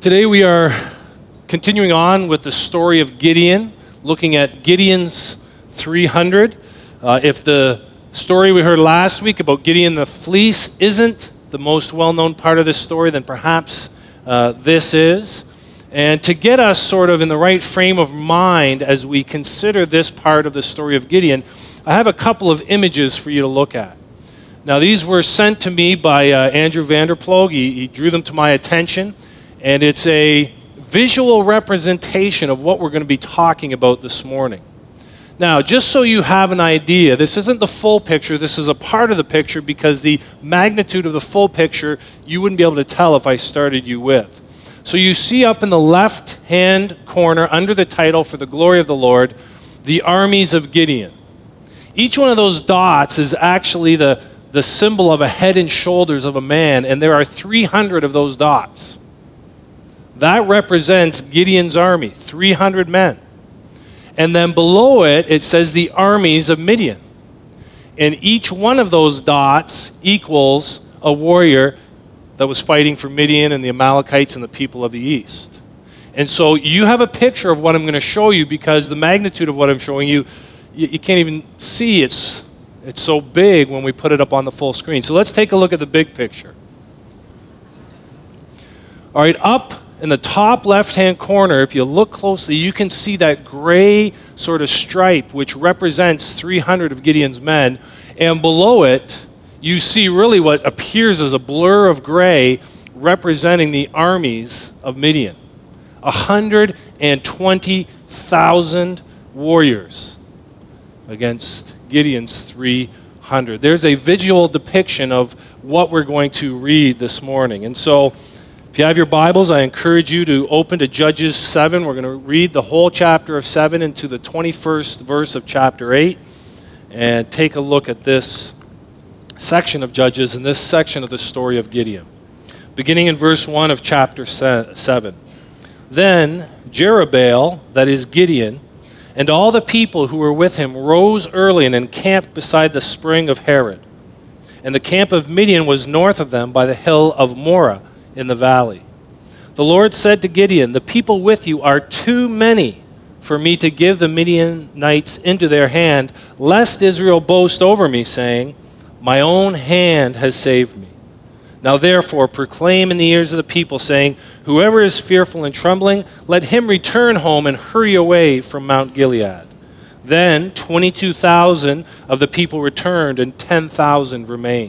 Today we are continuing on with the story of Gideon, looking at Gideon's 300. If the story we heard last week about Gideon the fleece isn't the most well-known part of this story, then perhaps this is. And to get us sort of in the right frame of mind as we consider this part of the story of Gideon, I have a couple of images for you to look at. Now, these were sent to me by Andrew Vanderploeg. He drew them to my attention. And it's a visual representation of what we're going to be talking about this morning. Now, just so you have an idea, this isn't the full picture. This is a part of the picture because the magnitude of the full picture you wouldn't be able to tell if I started you with. So you see up in the left-hand corner under the title, For the Glory of the Lord, the armies of Gideon. Each one of those dots is actually the symbol of a head and shoulders of a man, and there are 300 of those dots. That represents Gideon's army, 300 men. And then below it, it says the armies of Midian. And each one of those dots equals a warrior that was fighting for Midian and the Amalekites and the people of the east. And so you have a picture of what I'm going to show you because the magnitude of what I'm showing you, you can't even see. It's so big when we put it up on the full screen. So let's take a look at the big picture. All right, up in the top left-hand corner, if you look closely, you can see that gray sort of stripe, which represents 300 of Gideon's men. And below it, you see really what appears as a blur of gray representing the armies of Midian. 120,000 warriors against Gideon's 300. There's a visual depiction of what we're going to read this morning. And so, if you have your Bibles, I encourage you to open to Judges 7. We're going to read the whole chapter of 7 into the 21st verse of chapter 8 and take a look at this section of Judges and this section of the story of Gideon. Beginning in verse 1 of chapter 7. Then Jerubbaal, that is Gideon, and all the people who were with him rose early and encamped beside the spring of Harod. And the camp of Midian was north of them by the hill of Moreh, in the valley. The Lord said to Gideon, "The people with you are too many for me to give the Midianites into their hand, lest Israel boast over me, saying, 'My own hand has saved me.' Now therefore proclaim in the ears of the people, saying, 'Whoever is fearful and trembling, let him return home and hurry away from Mount Gilead.' Then 22,000 of the people returned, and 10,000 remained.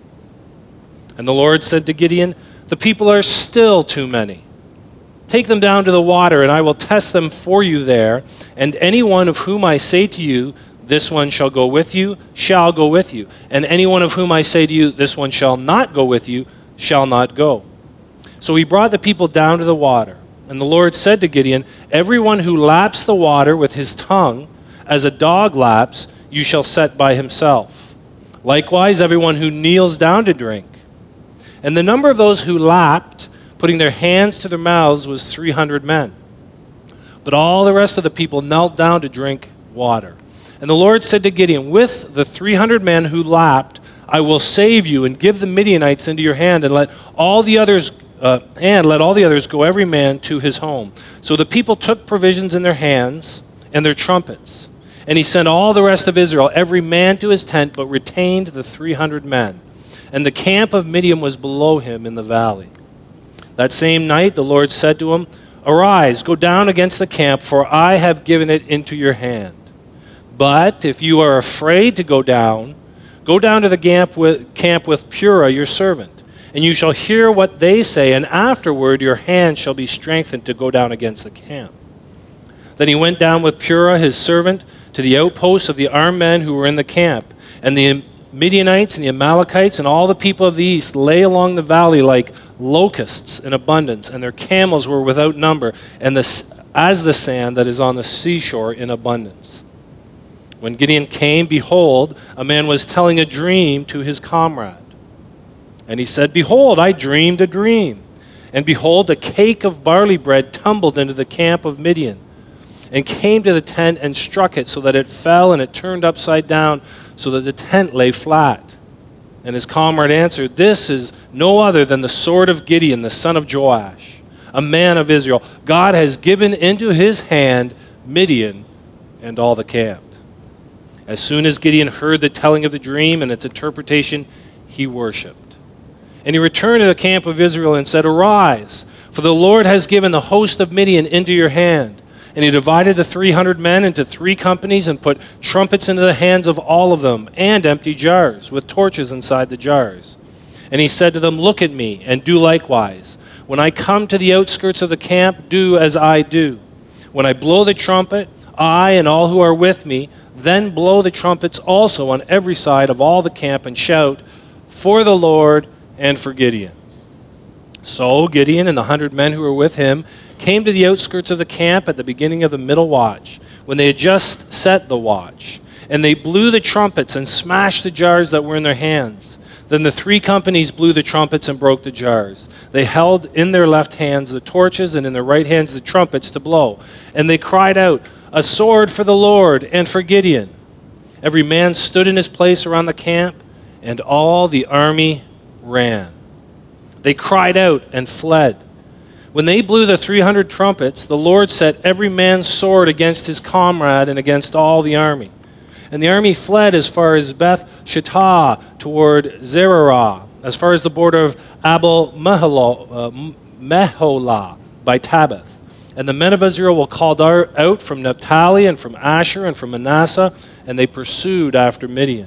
And the Lord said to Gideon, 'The people are still too many. Take them down to the water, and I will test them for you there. And any one of whom I say to you, this one shall go with you, shall go with you. And any one of whom I say to you, this one shall not go with you, shall not go.' So he brought the people down to the water. And the Lord said to Gideon, 'Everyone who laps the water with his tongue, as a dog laps, you shall set by himself. Likewise, everyone who kneels down to drink.' And the number of those who lapped, putting their hands to their mouths, was 300 men. But all the rest of the people knelt down to drink water. And the Lord said to Gideon, 'With the 300 men who lapped, I will save you and give the Midianites into your hand, and let all the others go every man to his home.' So the people took provisions in their hands and their trumpets. And he sent all the rest of Israel, every man to his tent, but retained the 300 men. And the camp of Midian was below him in the valley. That same night the Lord said to him, 'Arise, go down against the camp, for I have given it into your hand. But if you are afraid to go down to the camp with Purah your servant, and you shall hear what they say, and afterward your hand shall be strengthened to go down against the camp.' Then he went down with Purah his servant to the outposts of the armed men who were in the camp, and the Midianites and the Amalekites and all the people of the east lay along the valley like locusts in abundance, and their camels were without number, and as the sand that is on the seashore in abundance. When Gideon came, behold, a man was telling a dream to his comrade. And he said, 'Behold, I dreamed a dream. And behold, a cake of barley bread tumbled into the camp of Midian, and came to the tent and struck it so that it fell, and it turned upside down so that the tent lay flat. And his comrade answered, 'This is no other than the sword of Gideon, the son of Joash. a man of Israel. God has given into his hand Midian and all the camp. As soon as Gideon heard the telling of the dream and its interpretation, he worshipped. And he returned to the camp of Israel and said, "Arise, for the Lord has given the host of Midian into your hand." And he divided the 300 men into 3 companies and put trumpets into the hands of all of them, and empty jars with torches inside the jars. And he said to them, "Look at me, and do likewise. When I come to the outskirts of the camp, do as I do. When I blow the trumpet, I and all who are with me, then blow the trumpets also on every side of all the camp, and shout, 'For the Lord and for Gideon.'" So Gideon and the 100 men who were with him came to the outskirts of the camp at the beginning of the middle watch, when they had just set the watch. And they blew the trumpets and smashed the jars that were in their hands. Then the 3 companies blew the trumpets and broke the jars. They held in their left hands the torches, and in their right hands the trumpets to blow. And they cried out, "A sword for the Lord and for Gideon." Every man stood in his place around the camp, and all the army ran. They cried out and fled. When they blew the 300 trumpets, the Lord set every man's sword against his comrade and against all the army. And the army fled as far as Beth Shittah toward Zererah, as far as the border of Abel Meholah by Tabbath. And the men of Israel were called out from Naphtali and from Asher and from Manasseh, and they pursued after Midian.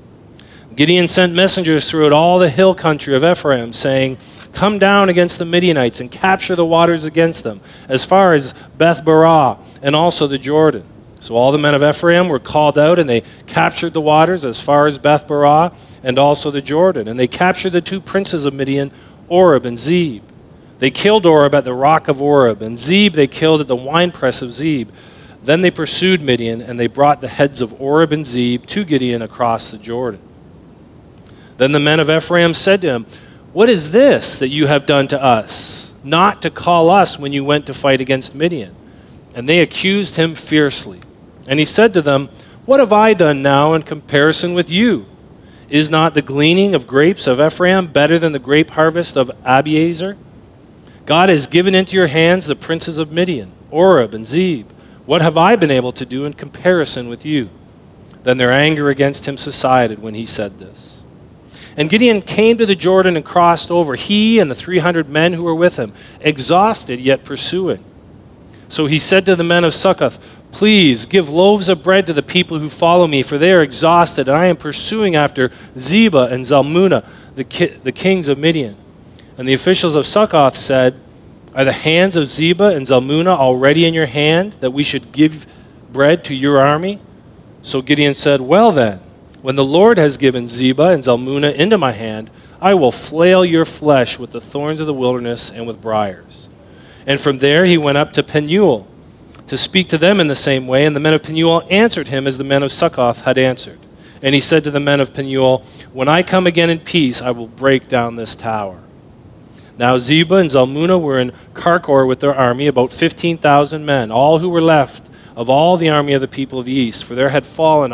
Gideon sent messengers throughout all the hill country of Ephraim, saying, "Come down against the Midianites and capture the waters against them, as far as Beth Barah and also the Jordan." So all the men of Ephraim were called out, and they captured the waters as far as Beth Barah and also the Jordan. And they captured the 2 princes of Midian, Oreb and Zeb. They killed Oreb at the rock of Oreb, and Zeb they killed at the winepress of Zeb. Then they pursued Midian, and they brought the heads of Oreb and Zeb to Gideon across the Jordan. Then the men of Ephraim said to him, "What is this that you have done to us, not to call us when you went to fight against Midian?" And they accused him fiercely. And he said to them, "What have I done now in comparison with you? Is not the gleaning of grapes of Ephraim better than the grape harvest of Abiezer? God has given into your hands the princes of Midian, Oreb and Zeb. What have I been able to do in comparison with you?" Then their anger against him subsided when he said this. And Gideon came to the Jordan and crossed over, he and the 300 men who were with him, exhausted yet pursuing. So he said to the men of Succoth, "Please give loaves of bread to the people who follow me, for they are exhausted, and I am pursuing after Zebah and Zalmunna, the kings of Midian." And the officials of Succoth said, "Are the hands of Zebah and Zalmunna already in your hand, that we should give bread to your army?" So Gideon said, "Well then, when the Lord has given Zebah and Zalmunna into my hand, I will flail your flesh with the thorns of the wilderness and with briars." And from there he went up to Penuel to speak to them in the same way, and the men of Penuel answered him as the men of Succoth had answered. And he said to the men of Penuel, "When I come again in peace, I will break down this tower." Now Zebah and Zalmunna were in Karkor with their army, about 15,000 men, all who were left of all the army of the people of the east, for there had fallen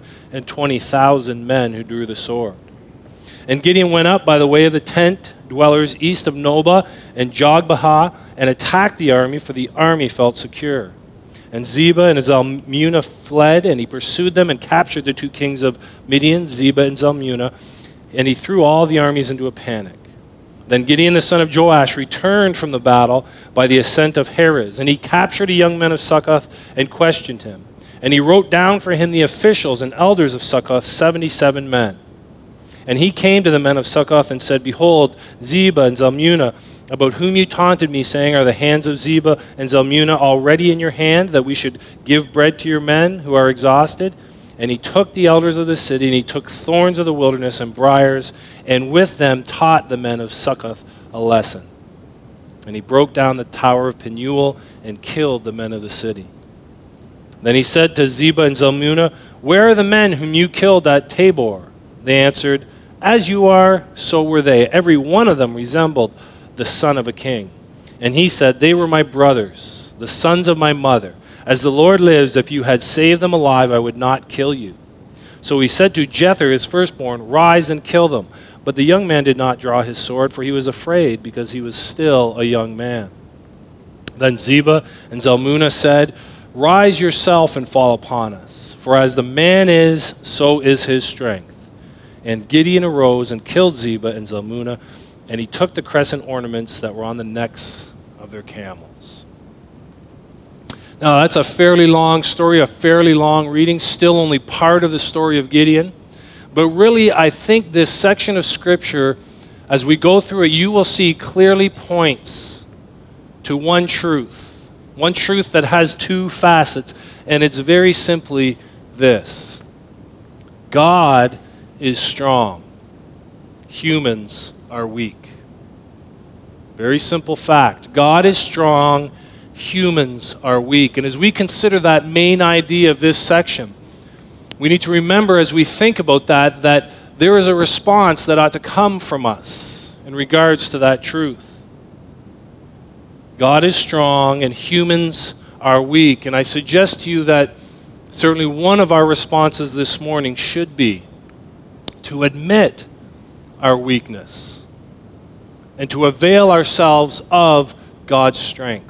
120,000 men who drew the sword. And Gideon went up by the way of the tent dwellers east of Nobah and Jogbehah, and attacked the army, for the army felt secure. And Zebah and Zalmunna fled, and he pursued them and captured the 2 kings of Midian, Zebah and Zalmunna, and he threw all the armies into a panic. Then Gideon the son of Joash returned from the battle by the ascent of Heres, and he captured a young man of Succoth and questioned him. And he wrote down for him the officials and elders of Succoth, 77 men. And he came to the men of Succoth and said, "Behold, Zebah and Zalmunna, about whom you taunted me, saying, Are the hands of Zebah and Zalmunna already in your hand, that we should give bread to your men who are exhausted?" And he took the elders of the city, and he took thorns of the wilderness and briars, and with them taught the men of Succoth a lesson. And he broke down the tower of Penuel and killed the men of the city. Then he said to Zebah and Zalmunna, "Where are the men whom you killed at Tabor?" They answered, "As you are, so were they. Every one of them resembled the son of a king." And he said, "They were my brothers, the sons of my mother. As the Lord lives, if you had saved them alive, I would not kill you." So he said to Jether, his firstborn, "Rise and kill them." But the young man did not draw his sword, for he was afraid, because he was still a young man. Then Zebah and Zalmunna said, "Rise yourself and fall upon us, for as the man is, so is his strength." And Gideon arose and killed Zebah and Zalmunna, and he took the crescent ornaments that were on the necks of their camels. Now, that's a fairly long story, a fairly long reading, still only part of the story of Gideon. But really, I think this section of Scripture, as we go through it, you will see clearly points to one truth that has two facets, and it's very simply this: God is strong, humans are weak. Very simple fact. God is strong, humans are weak. And as we consider that main idea of this section, we need to remember as we think about that there is a response that ought to come from us in regards to that truth. God is strong and humans are weak. And I suggest to you that certainly one of our responses this morning should be to admit our weakness and to avail ourselves of God's strength.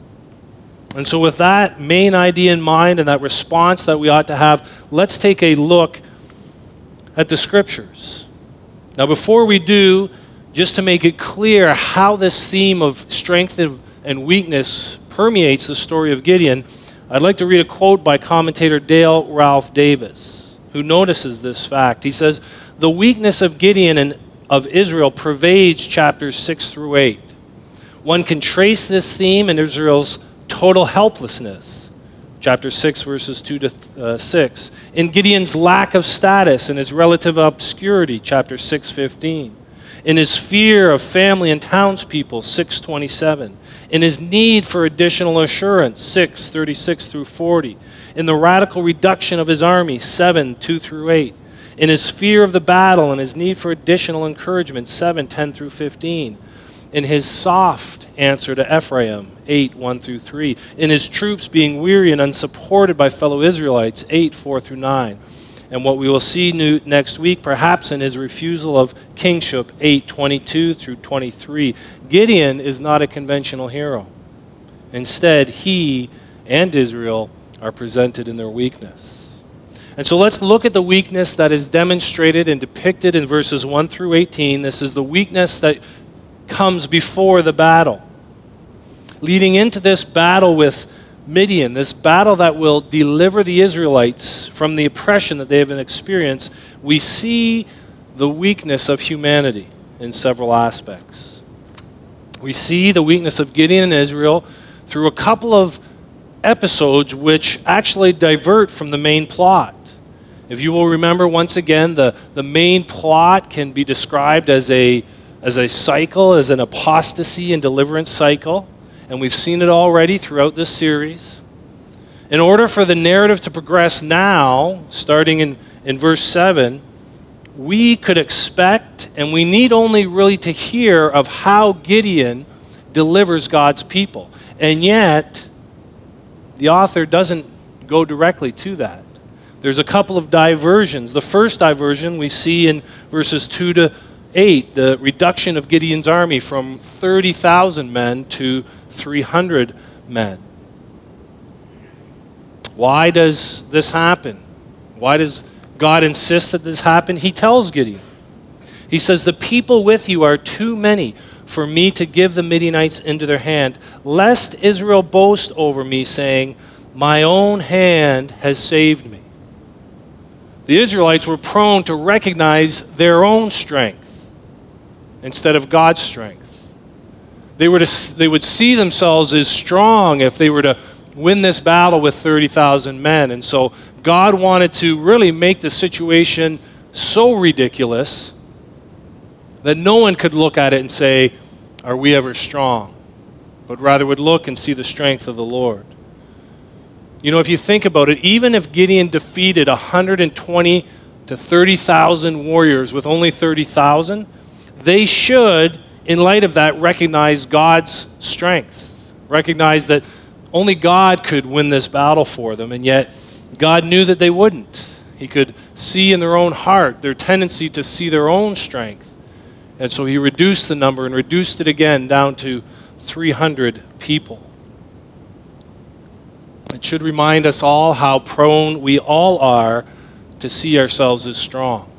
And so with that main idea in mind and that response that we ought to have, let's take a look at the Scriptures. Now before we do, just to make it clear how this theme of strength and weakness permeates the story of Gideon, I'd like to read a quote by commentator Dale Ralph Davis, who notices this fact. He says, "The weakness of Gideon and of Israel pervades chapters 6 through 8. One can trace this theme in Israel's total helplessness, chapter 6, verses 2 to 6. In Gideon's lack of status and his relative obscurity, chapter 6:15. In his fear of family and townspeople, 6:27. In his need for additional assurance, 6:36 through 40. In the radical reduction of his army, 7:2 through 8. In his fear of the battle and his need for additional encouragement, 7:10 through 15. In his soft answer to Ephraim, 8:1 through 3. In his troops being weary and unsupported by fellow Israelites, 8:4 through 9. And what we will see next week, perhaps in his refusal of kingship, 8:22 through 23. Gideon is not a conventional hero. Instead, he and Israel are presented in their weakness. And so let's look at the weakness that is demonstrated and depicted in verses 1 through 18. This is the weakness that comes before the battle. Leading into this battle with Midian, this battle that will deliver the Israelites from the oppression that they have experienced, we see the weakness of humanity in several aspects. We see the weakness of Gideon and Israel through a couple of episodes which actually divert from the main plot. If you will remember, once again, the main plot can be described as a cycle, as an apostasy and deliverance cycle. And we've seen it already throughout this series. In order for the narrative to progress now, starting in verse 7, we could expect, and we need only really to hear of how Gideon delivers God's people. And yet, the author doesn't go directly to that. There's a couple of diversions. The first diversion we see in verses 2 to 8, the reduction of Gideon's army from 30,000 men to 300 men. Why does this happen? Why does God insist that this happen? He tells Gideon. He says, "The people with you are too many for me to give the Midianites into their hand, lest Israel boast over me, saying, 'My own hand has saved me.'" The Israelites were prone to recognize their own strength instead of God's strength. They would see themselves as strong if they were to win this battle with 30,000 men. And so God wanted to really make the situation so ridiculous that no one could look at it and say, "Are we ever strong?" But rather would look and see the strength of the Lord. You know, if you think about it, even if Gideon defeated 120 to 30,000 warriors with only 30,000, they should, in light of that, recognize God's strength. Recognize that only God could win this battle for them, and yet God knew that they wouldn't. He could see in their own heart their tendency to see their own strength. And so he reduced the number and reduced it again down to 300 people. It should remind us all how prone we all are to see ourselves as strong.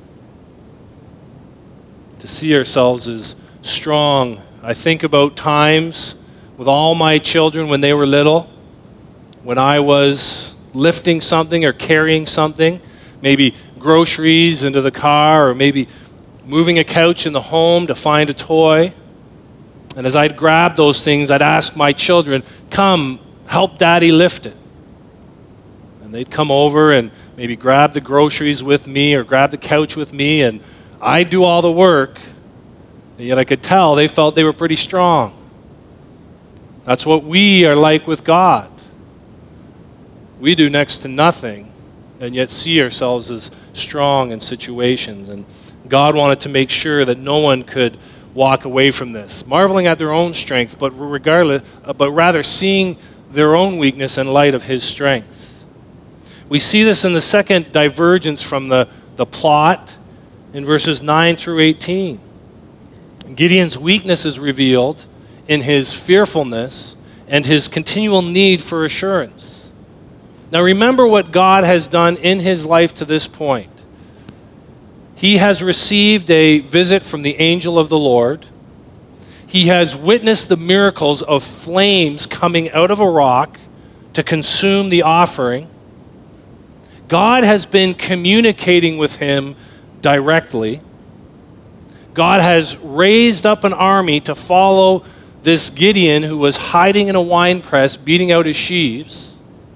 To see ourselves as strong. I think about times with all my children when they were little, when I was lifting something or carrying something, maybe groceries into the car, or maybe moving a couch in the home to find a toy. And as I'd grab those things, I'd ask my children, "Come, help Daddy lift it." And they'd come over and maybe grab the groceries with me or grab the couch with me, and I'd do all the work. And yet I could tell they felt they were pretty strong. That's what we are like with God. We do next to nothing, and yet see ourselves as strong in situations. And God wanted to make sure that no one could walk away from this, marveling at their own strength, but rather seeing their own weakness in light of His strength. We see this in the second divergence from the plot in verses 9 through 18. Gideon's weakness is revealed in his fearfulness and his continual need for assurance. Now remember what God has done in his life to this point. He has received a visit from the angel of the Lord. He has witnessed the miracles of flames coming out of a rock to consume the offering. God has been communicating with him directly. God has raised up an army to follow this Gideon who was hiding in a wine press, beating out his sheaves.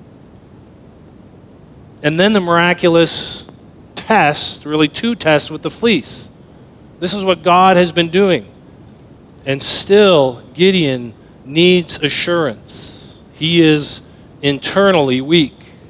And then the miraculous test, really two tests with the fleece. This is what God has been doing. And still, Gideon needs assurance. He is internally weak.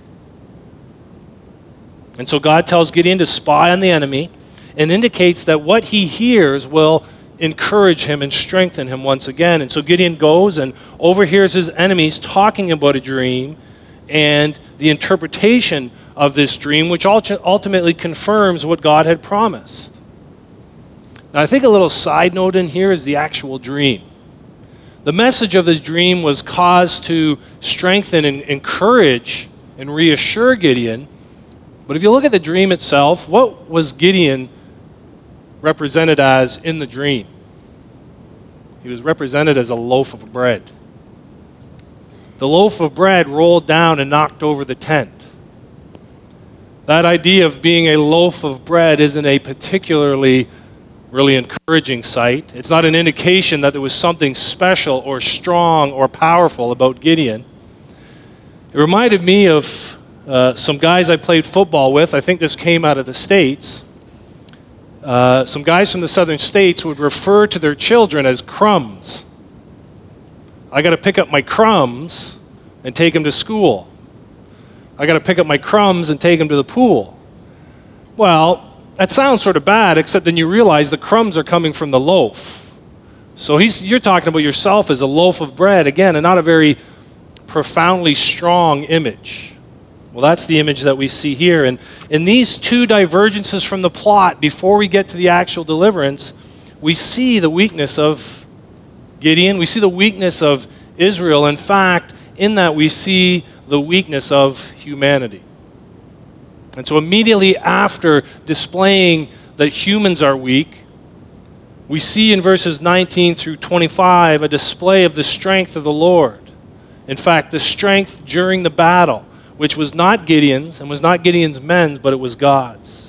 And so God tells Gideon to spy on the enemy and indicates that what he hears will encourage him and strengthen him once again. And so Gideon goes and overhears his enemies talking about a dream and the interpretation of this dream, which ultimately confirms what God had promised. Now, I think a little side note in here is the actual dream. The message of this dream was cause to strengthen and encourage and reassure Gideon. But if you look at the dream itself, what was Gideon represented as in the dream? He was represented as a loaf of bread. The loaf of bread rolled down and knocked over the tent. That idea of being a loaf of bread isn't a particularly really encouraging sight. It's not an indication that there was something special or strong or powerful about Gideon. It reminded me of some guys I played football with. I think this came out of the States. Some guys from the southern states would refer to their children as crumbs. I got to pick up my crumbs and take them to school. I got to pick up my crumbs and take them to the pool. Well, that sounds sort of bad, except then you realize the crumbs are coming from the loaf. So you're talking about yourself as a loaf of bread, again, and not a very profoundly strong image. Well, that's the image that we see here. And in these two divergences from the plot, before we get to the actual deliverance, we see the weakness of Gideon. We see the weakness of Israel. In fact, in that we see the weakness of humanity. And so immediately after displaying that humans are weak, we see in verses 19 through 25 a display of the strength of the Lord. In fact, the strength during the battle, which was not Gideon's and was not Gideon's men's, but it was God's.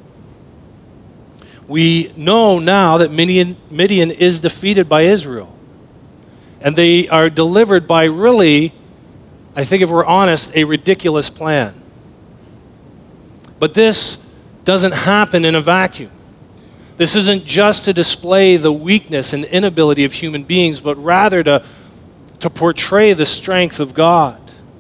We know now that Midian is defeated by Israel. And they are delivered by really, I think if we're honest, a ridiculous plan. But this doesn't happen in a vacuum. This isn't just to display the weakness and inability of human beings, but rather to portray the strength of God.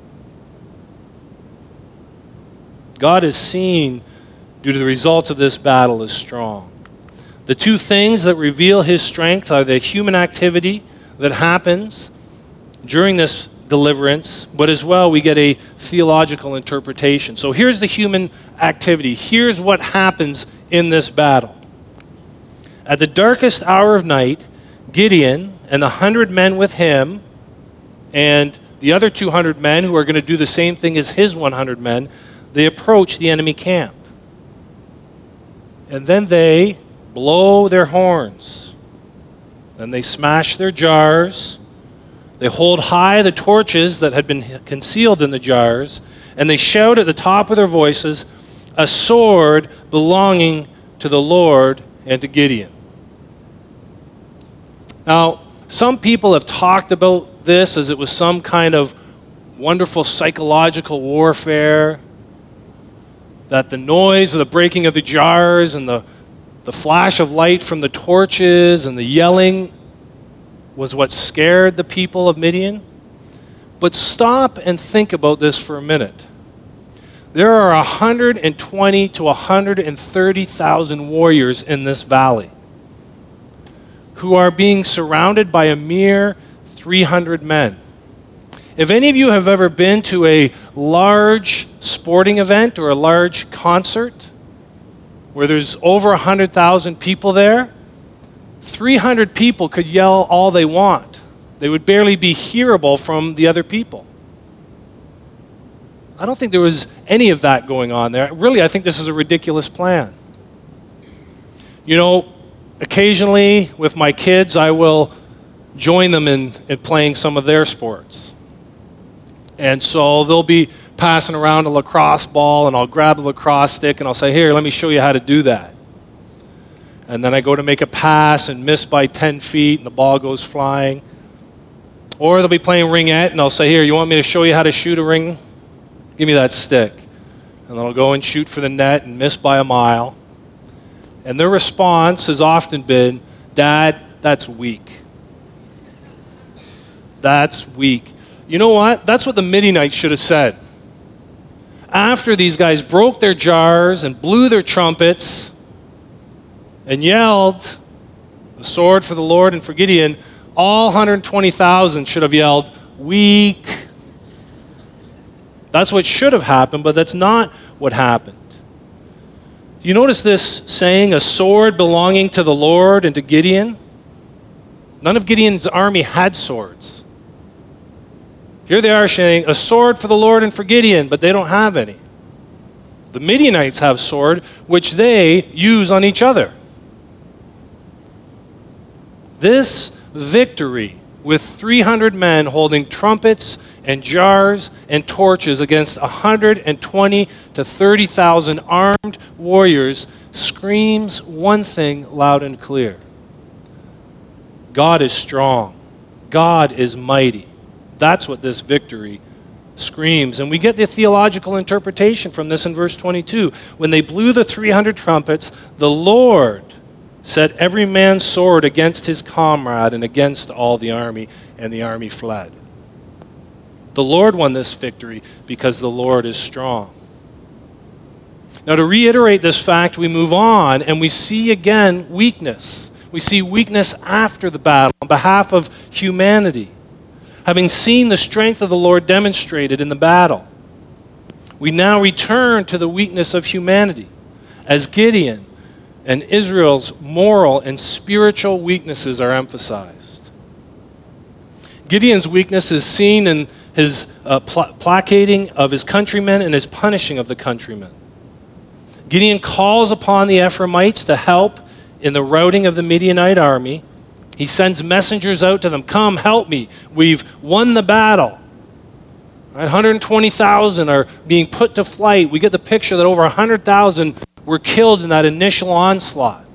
God is seen, due to the results of this battle, as strong. The two things that reveal his strength are the human activity that happens during this deliverance, but as well we get a theological interpretation. So here's the human activity. Here's what happens in this battle. At the darkest hour of night, Gideon and the 100 men with him and the other 200 men who are going to do the same thing as his 100 men, they approach the enemy camp. And then they blow their horns. Then they smash their jars. They hold high the torches that had been concealed in the jars, and they shout at the top of their voices, "A sword belonging to the Lord and to Gideon." Now, some people have talked about this as it was some kind of wonderful psychological warfare, that the noise of the breaking of the jars and the flash of light from the torches and the yelling was what scared the people of Midian. But stop and think about this for a minute. There are 120 to 130,000 warriors in this valley who are being surrounded by a mere 300 men. If any of you have ever been to a large sporting event or a large concert where there's over 100,000 people there, 300 people could yell all they want. They would barely be hearable from the other people. I don't think there was any of that going on there. Really, I think this is a ridiculous plan. You know, occasionally with my kids, I will join them in playing some of their sports. And so they'll be passing around a lacrosse ball, and I'll grab a lacrosse stick and I'll say, "Here, let me show you how to do that." And then I go to make a pass and miss by 10 feet and the ball goes flying. Or they'll be playing ringette and I'll say, "Here, you want me to show you how to shoot a ring? Give me that stick." And then I'll go and shoot for the net and miss by a mile. And their response has often been, "Dad, that's weak. That's weak." You know what? That's what the Midianites should have said. After these guys broke their jars and blew their trumpets and yelled, "A sword for the Lord and for Gideon," all 120,000 should have yelled, "Weak." That's what should have happened, but that's not what happened. You notice this saying, "A sword belonging to the Lord and to Gideon"? None of Gideon's army had swords. Here they are saying, "A sword for the Lord and for Gideon," but they don't have any. The Midianites have sword, which they use on each other. This victory with 300 men holding trumpets and jars and torches against 120 to 30,000 armed warriors screams one thing loud and clear. God is strong. God is mighty. That's what this victory screams. And we get the theological interpretation from this in verse 22. When they blew the 300 trumpets, the Lord set every man's sword against his comrade and against all the army, and the army fled. The Lord won this victory because the Lord is strong. Now, to reiterate this fact, we move on and we see again weakness. We see weakness after the battle on behalf of humanity. Having seen the strength of the Lord demonstrated in the battle, we now return to the weakness of humanity as Gideon and Israel's moral and spiritual weaknesses are emphasized. Gideon's weakness is seen in his placating of his countrymen and his punishing of the countrymen. Gideon calls upon the Ephraimites to help in the routing of the Midianite army. He sends messengers out to them, "Come, help me. We've won the battle." 120,000 are being put to flight. We get the picture that over 100,000 were killed in that initial onslaught.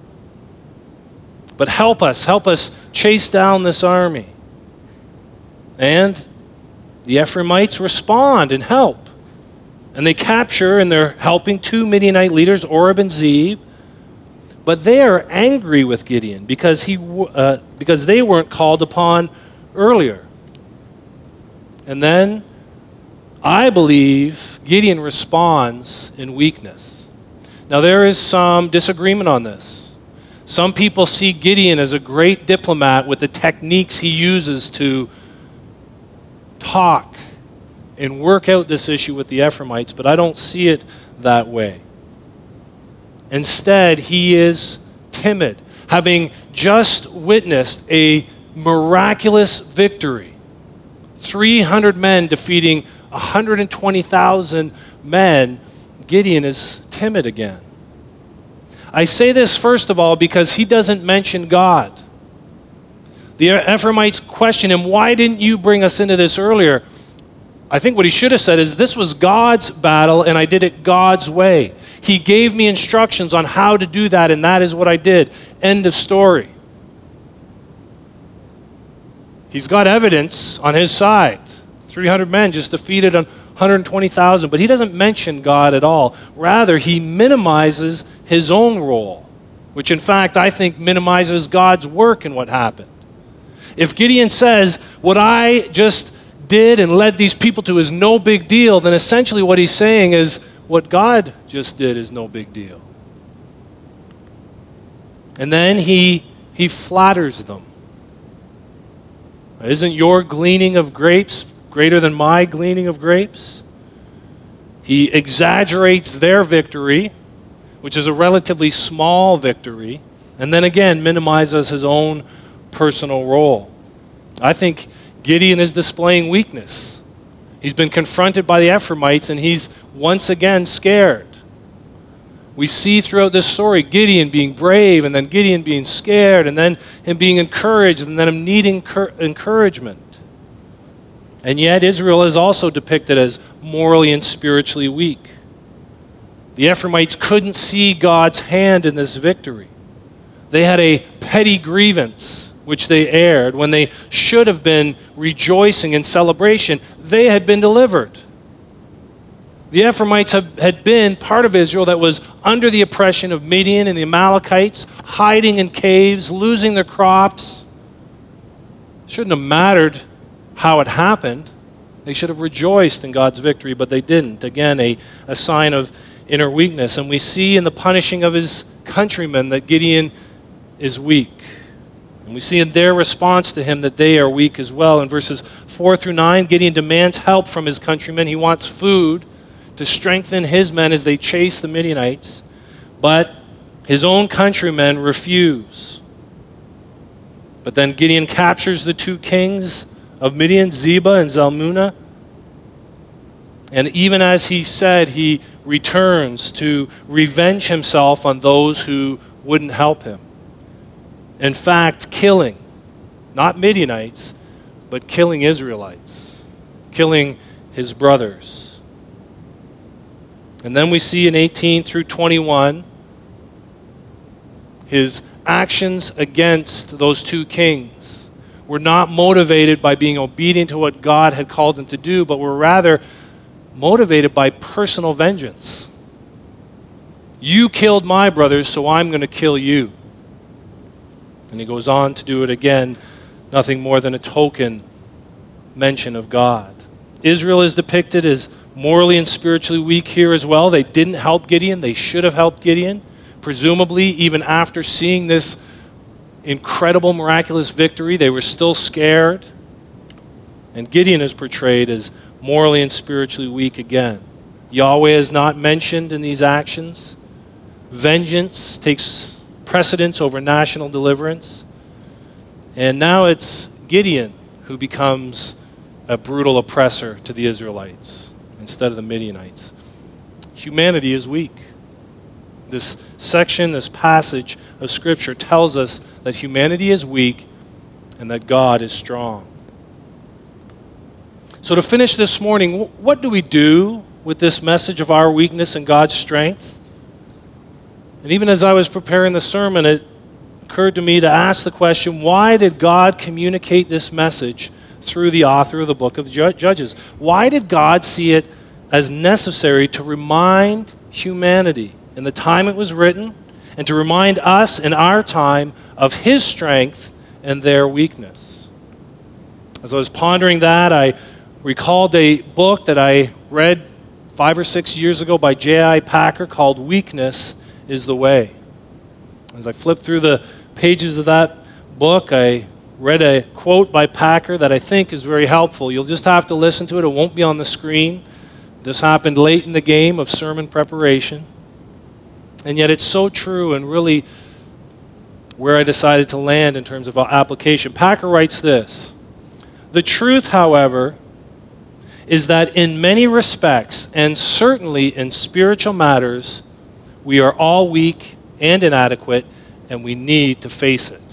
But help us chase down this army. And the Ephraimites respond and help. And they capture, and they're helping, 2 Midianite leaders, Oreb and Zeeb. But they are angry with Gideon because they weren't called upon earlier. And then I believe Gideon responds in weakness. Now there is some disagreement on this. Some people see Gideon as a great diplomat with the techniques he uses to talk and work out this issue with the Ephraimites, but I don't see it that way. Instead, he is timid, having just witnessed a miraculous victory 300 men defeating 120,000 men, Gideon is timid again. I say this first of all because he doesn't mention God. The Ephraimites question him, why didn't you bring us into this earlier? I think what he should have said is, this was God's battle and I did it God's way. He gave me instructions on how to do that and that is what I did. End of story. He's got evidence on his side. 300 men just defeated 120,000, but he doesn't mention God at all. Rather, he minimizes his own role, which in fact I think minimizes God's work in what happened. If Gideon says, what I just did and led these people to is no big deal, then essentially what he's saying is, what God just did is no big deal. And then he flatters them. Isn't your gleaning of grapes greater than my gleaning of grapes? He exaggerates their victory, which is a relatively small victory, and then again minimizes his own personal role. I think Gideon is displaying weakness. He's been confronted by the Ephraimites and he's once again scared. We see throughout this story Gideon being brave and then Gideon being scared and then him being encouraged and then him needing encouragement. And yet Israel is also depicted as morally and spiritually weak. The Ephraimites couldn't see God's hand in this victory. They had a petty grievance, which they aired when they should have been rejoicing in celebration. They had been delivered. The Ephraimites had been part of Israel that was under the oppression of Midian and the Amalekites, hiding in caves, losing their crops. It shouldn't have mattered how it happened. They should have rejoiced in God's victory, but they didn't. Again, a sign of inner weakness. And we see in the punishing of his countrymen that Gideon is weak. And we see in their response to him that they are weak as well. In verses 4 through 9, Gideon demands help from his countrymen. He wants food to strengthen his men as they chase the Midianites. But his own countrymen refuse. But then Gideon captures the two kings of Midian, Zebah and Zalmunna. And even as he said, he returns to revenge himself on those who wouldn't help him. In fact, killing, not Midianites, but killing Israelites, killing his brothers. And then we see in 18 through 21, his actions against those two kings were not motivated by being obedient to what God had called him to do, but were rather motivated by personal vengeance. You killed my brothers, so I'm going to kill you. And he goes on to do it again, nothing more than a token mention of God. Israel is depicted as morally and spiritually weak here as well. They didn't help Gideon. They should have helped Gideon. Presumably, even after seeing this incredible, miraculous victory, they were still scared. And Gideon is portrayed as morally and spiritually weak again. Yahweh is not mentioned in these actions. Vengeance takes precedence over national deliverance. And now it's Gideon who becomes a brutal oppressor to the Israelites instead of the Midianites. Humanity is weak. This section, this passage of Scripture tells us that humanity is weak and that God is strong. So to finish this morning, what do we do with this message of our weakness and God's strength? And even as I was preparing the sermon, it occurred to me to ask the question, why did God communicate this message through the author of the book of Judges? Why did God see it as necessary to remind humanity in the time it was written and to remind us in our time of his strength and their weakness? As I was pondering that, I recalled a book that I read 5 or 6 years ago by J.I. Packer called Weakness is the Way. As I flipped through the pages of that book, I read a quote by Packer that I think is very helpful. You'll just have to listen to it. It won't be on the screen. This happened late in the game of sermon preparation. And yet it's so true and really where I decided to land in terms of application. Packer writes this: The truth, however, is that in many respects, and certainly in spiritual matters, we are all weak and inadequate, and we need to face it.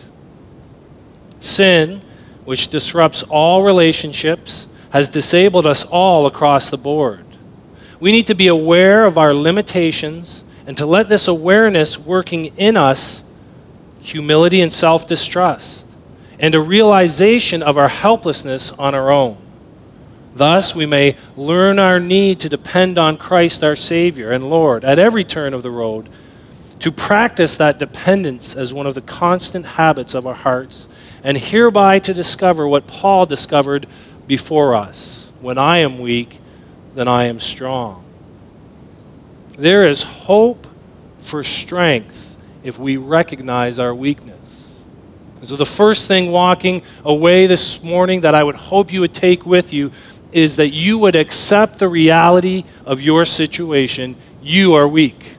Sin, which disrupts all relationships, has disabled us all across the board. We need to be aware of our limitations and to let this awareness working in us humility and self-distrust, and a realization of our helplessness on our own. Thus, we may learn our need to depend on Christ our Savior and Lord at every turn of the road, to practice that dependence as one of the constant habits of our hearts, and hereby to discover what Paul discovered before us: when I am weak, then I am strong. There is hope for strength if we recognize our weakness. And so the first thing walking away this morning that I would hope you would take with you is that you would accept the reality of your situation. You are weak.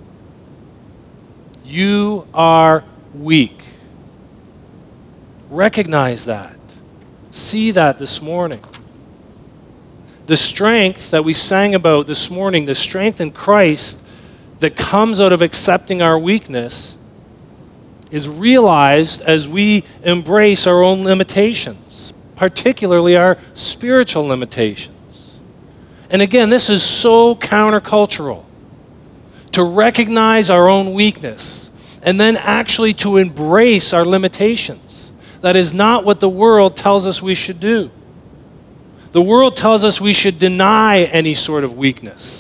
You are weak. Recognize that. See that this morning. The strength that we sang about this morning, the strength in Christ that comes out of accepting our weakness, is realized as we embrace our own limitations, particularly our spiritual limitations. And again, this is so countercultural, to recognize our own weakness and then actually to embrace our limitations. That is not what the world tells us we should do. The world tells us we should deny any sort of weakness.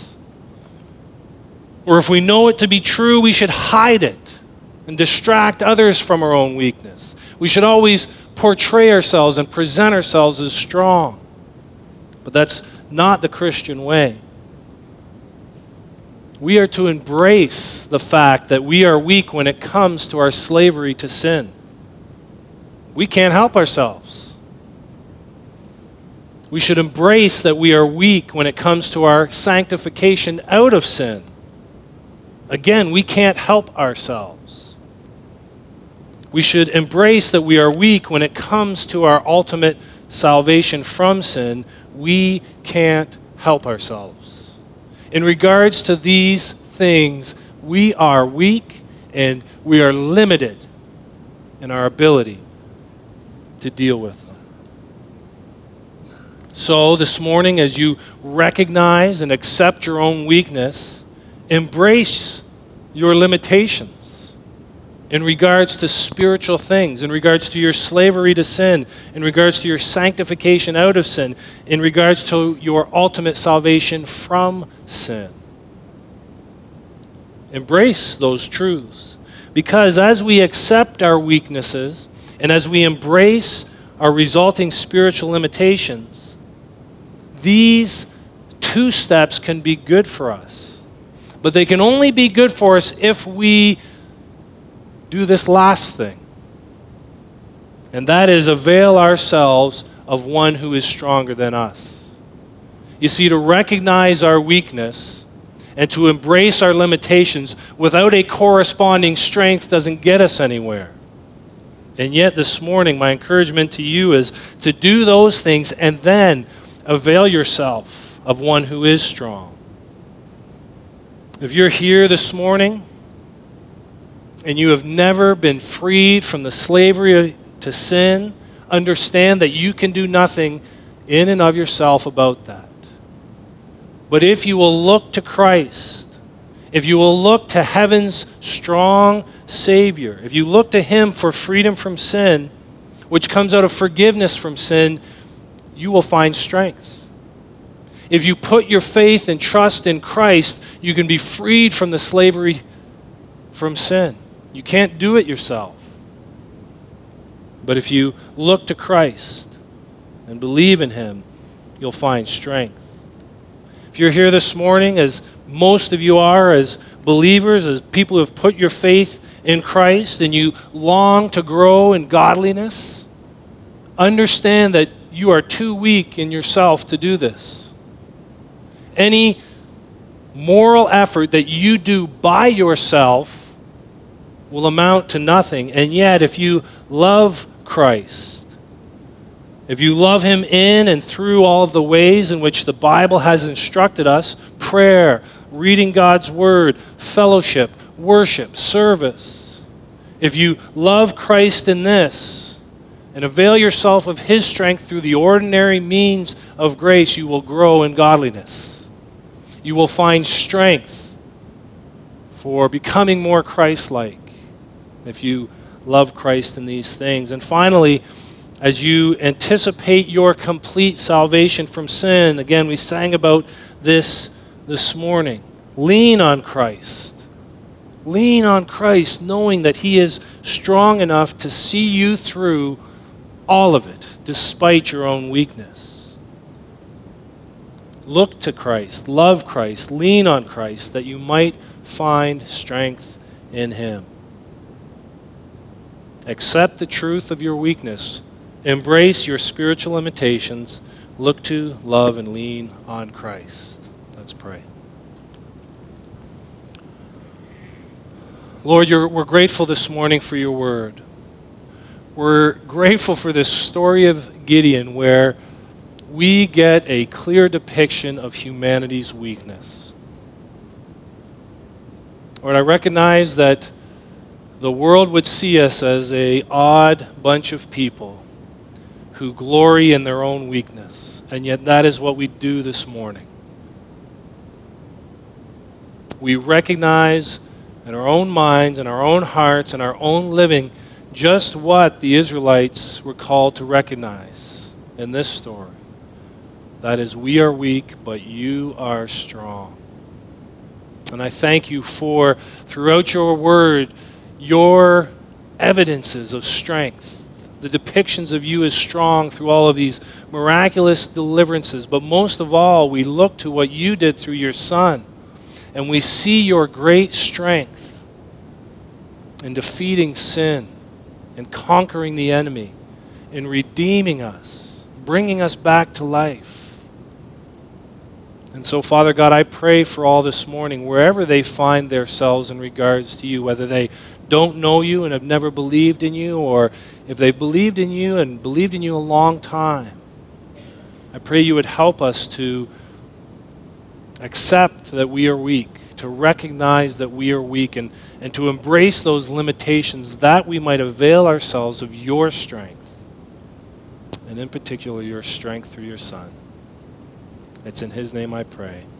Or if we know it to be true, we should hide it and distract others from our own weakness. We should always portray ourselves and present ourselves as strong. But that's not the Christian way. We are to embrace the fact that we are weak when it comes to our slavery to sin. We can't help ourselves. We should embrace that we are weak when it comes to our sanctification out of sin. Again, we can't help ourselves. We should embrace that we are weak when it comes to our ultimate salvation from sin. We can't help ourselves. In regards to these things, we are weak and we are limited in our ability to deal with them. So this morning, as you recognize and accept your own weakness, embrace your limitations in regards to spiritual things, in regards to your slavery to sin, in regards to your sanctification out of sin, in regards to your ultimate salvation from sin. Embrace those truths, because as we accept our weaknesses and as we embrace our resulting spiritual limitations, these two steps can be good for us. But they can only be good for us if we do this last thing. And that is avail ourselves of one who is stronger than us. You see, to recognize our weakness and to embrace our limitations without a corresponding strength doesn't get us anywhere. And yet this morning, my encouragement to you is to do those things and then avail yourself of one who is strong. If you're here this morning and you have never been freed from the slavery to sin, understand that you can do nothing in and of yourself about that. But if you will look to Christ, if you will look to heaven's strong Savior, if you look to Him for freedom from sin, which comes out of forgiveness from sin, you will find strength. If you put your faith and trust in Christ, you can be freed from the slavery from sin. You can't do it yourself. But if you look to Christ and believe in Him, you'll find strength. If you're here this morning, as most of you are, as believers, as people who have put your faith in Christ, and you long to grow in godliness, understand that you are too weak in yourself to do this. Any moral effort that you do by yourself will amount to nothing. And yet, if you love Christ, If you love him in and through all of the ways in which the Bible has instructed us, prayer, reading God's word, fellowship, worship, service, if you love Christ in this and avail yourself of his strength through the ordinary means of grace, you will grow in godliness. You will find strength for becoming more Christ-like if you love Christ in these things. And finally, as you anticipate your complete salvation from sin, again, we sang about this morning. Lean on Christ. Lean on Christ, knowing that he is strong enough to see you through all of it, despite your own weakness. Look to Christ, love Christ, lean on Christ, that you might find strength in him. Accept the truth of your weakness. Embrace your spiritual limitations. Look to, love, and lean on Christ. Let's pray. Lord, we're grateful this morning for your word. We're grateful for this story of Gideon where we get a clear depiction of humanity's weakness. Lord, I recognize that the world would see us as an odd bunch of people who glory in their own weakness. And yet that is what we do this morning. We recognize in our own minds, in our own hearts, in our own living, just what the Israelites were called to recognize in this story. That is, we are weak, but you are strong. And I thank you for, throughout your word, your evidences of strength, the depictions of you as strong through all of these miraculous deliverances. But most of all, we look to what you did through your Son, and we see your great strength in defeating sin, in conquering the enemy, in redeeming us, bringing us back to life. And so, Father God, I pray for all this morning, wherever they find themselves in regards to you, whether they don't know you and have never believed in you, or if they believed in you and believed in you a long time, I pray you would help us to accept that we are weak, to recognize that we are weak, and to embrace those limitations that we might avail ourselves of your strength, and in particular your strength through your Son. It's in his name I pray.